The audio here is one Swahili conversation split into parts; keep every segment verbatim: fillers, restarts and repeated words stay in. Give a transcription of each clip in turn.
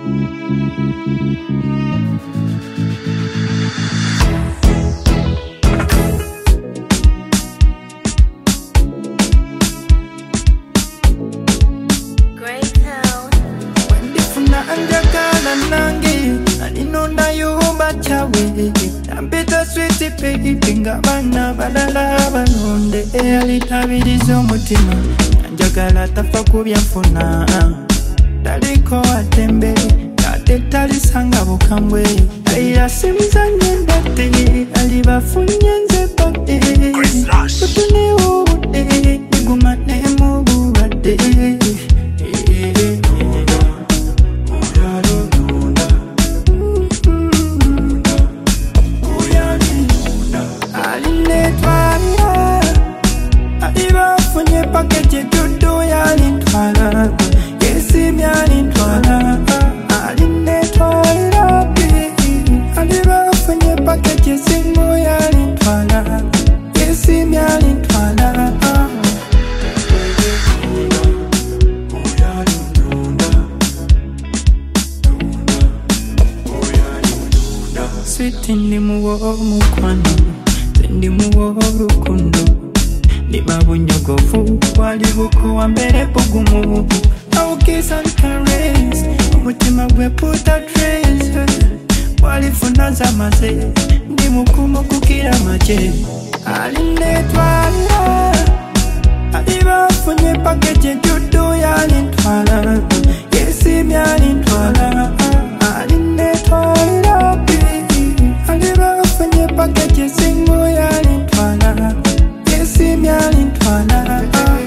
Bana balala balonde alitabiriza omutima njagala tafa kubyafuna taliko atembe ate talisanga bukambwe ayira simuzanye ndate alibafunye nze bate kutunewo budde negumane mu bubadde Package judo ya lintwala Yesi mya lintwala Aline twala Aliba fanye package singo ya lintwala Yesi mya lintwala Sweet ndi muwo mukwano Ndi muwo rukundo Nibabu nyogofu wali buku wa mbere pugumu I'll kiss and caress Umutima gwe puta trace Wali funaza maze Ndi mukumu kukira maje Aline twala Aliba funye package judo ya lintwala Yesi mya lintwala Aline twala Aliba funye package singo ya lintwala Yesi mya lintwala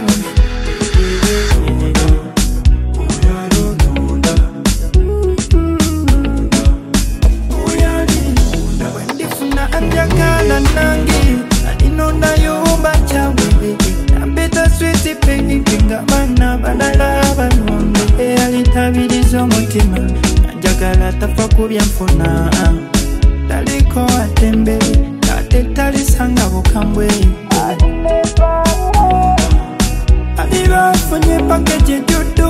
Wendifuna anjakala nangi Aninona yomba chawe Nambeta switi pegi Pinga bana badala balonde alitabiriza omutima anjakala tafa kubyafuna taliko atembe ate talisanga bukambwe Aliba funye package judo